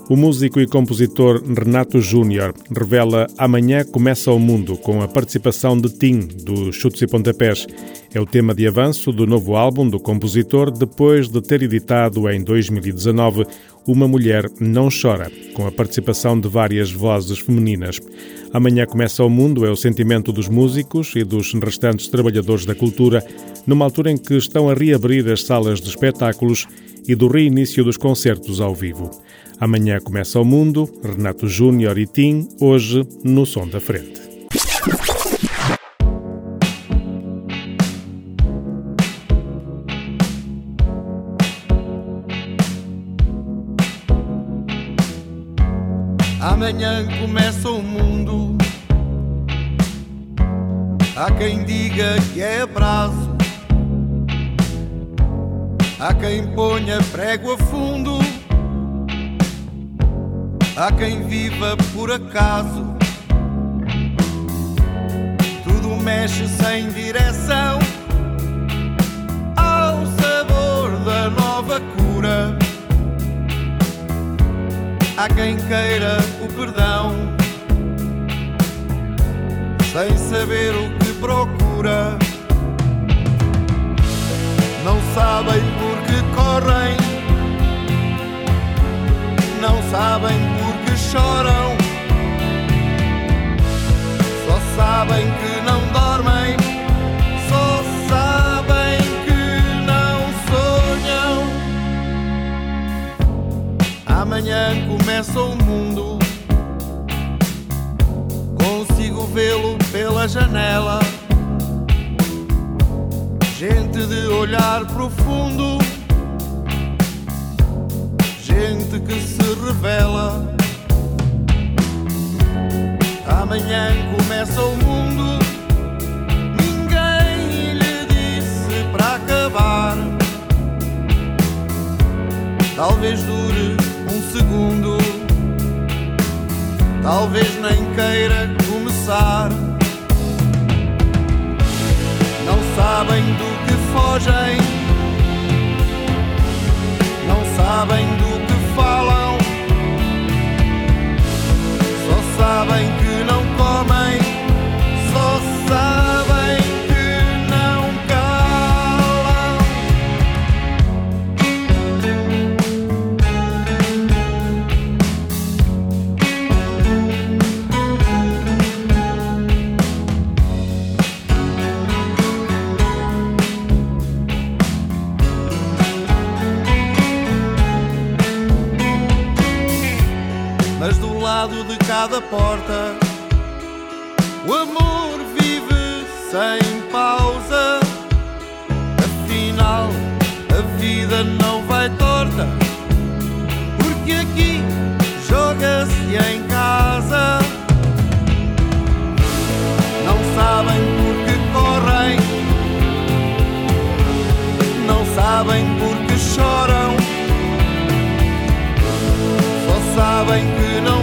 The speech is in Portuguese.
O músico e compositor Renato Júnior revela Amanhã Começa o Mundo, com a participação de Tim, do Chutes e Pontapés. É o tema de avanço do novo álbum do compositor, depois de ter editado em 2019 Uma Mulher Não Chora, com a participação de várias vozes femininas. Amanhã Começa o Mundo é o sentimento dos músicos e dos restantes trabalhadores da cultura, numa altura em que estão a reabrir as salas de espetáculos e do reinício dos concertos ao vivo. Amanhã Começa o Mundo, Renato Júnior e Tim, hoje no Som da Frente. Amanhã começa o mundo. Há quem diga que é a prazo, há quem ponha prego a fundo, há quem viva por acaso. Tudo mexe sem direção ao sabor da nova cura. Há quem queira o perdão sem saber o que procura. Não sabem por que correm, não sabem por que choram, só sabem que não dormem, só sabem que não sonham. Amanhã começa o mundo, consigo vê-lo pela janela. Gente de olhar profundo, gente que se revela. Amanhã começa o mundo, ninguém lhe disse para acabar. Talvez dure um segundo, talvez nem queira começar. Não sabem do que fogem, não sabem do que falam, só sabem que não comem, só sabem que não calam. Mas do lado de cada porta o amor vive sem pausa. Afinal a vida não vai torta, porque aqui joga-se em casa. Não sabem por que correm, não sabem por que choram, só sabem que não